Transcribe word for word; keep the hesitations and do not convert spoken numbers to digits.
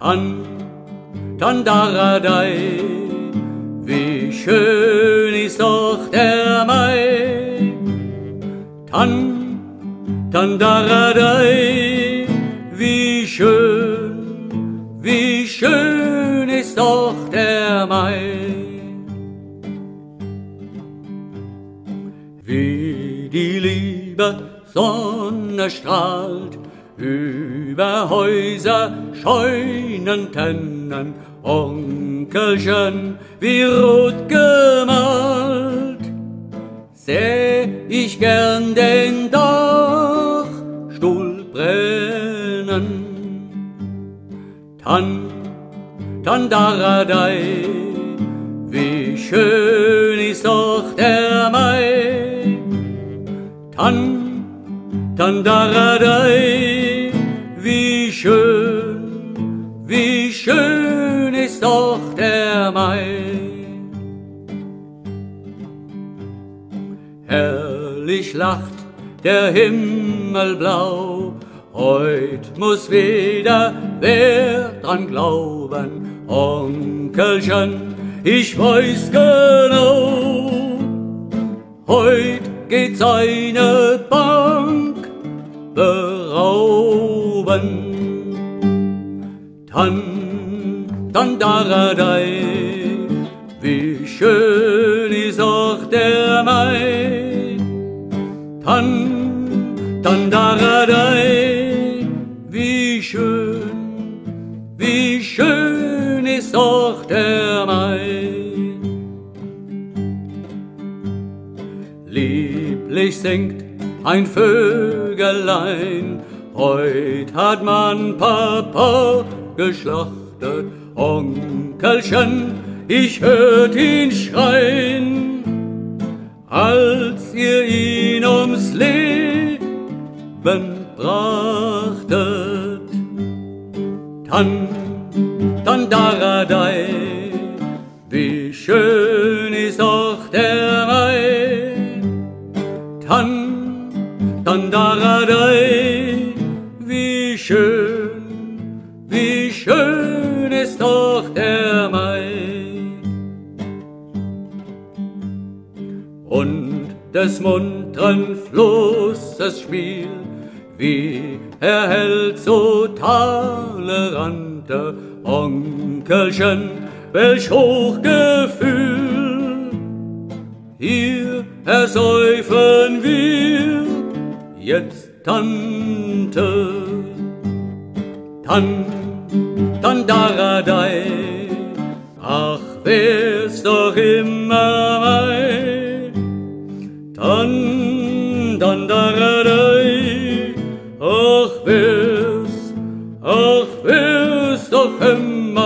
Tan, Tandaradei, wie schön ist doch der Mai. Tan, Tandaradei, wie schön, wie schön ist doch der Mai. Wie die liebe Sonne strahlt über Häuser, Scheunen, Tennen, Onkelchen, wie rot gemalt, seh ich gern den Dachstuhl brennen. Tan, Tandaradei, wie schön ist doch der Mai. Tan, Tandaradei, wie schön, wie schön ist doch der Mai. Herrlich lacht der Himmel blau, heut muss wieder wer dran glauben. Onkelchen, ich weiß genau, heut geht seine Bank berauben. Tan, Tandaradei, wie schön ist auch der Mai. Tan, Tandaradei, wie schön, wie schön ist auch der Mai. Lieblich singt ein Vögelein, heut hat man Papa geschlachtet. Onkelchen, ich hört ihn schreien, als ihr ihn ums Leben brachtet. Tan, Tandaradei, wie schön ist auch der Mai. Tan, Tandaradei, wie schön, wie schön ist doch der Mai. Und des munteren Flusses Spiel, wie erhält so tolerante Onkelchen, welch Hochgefühl. Hier ersäufen wir jetzt Tante. Tan, Tandaradei, ach wär's doch immer Mai. Tan, Tandaradei, ach wär's, ach wär's doch immer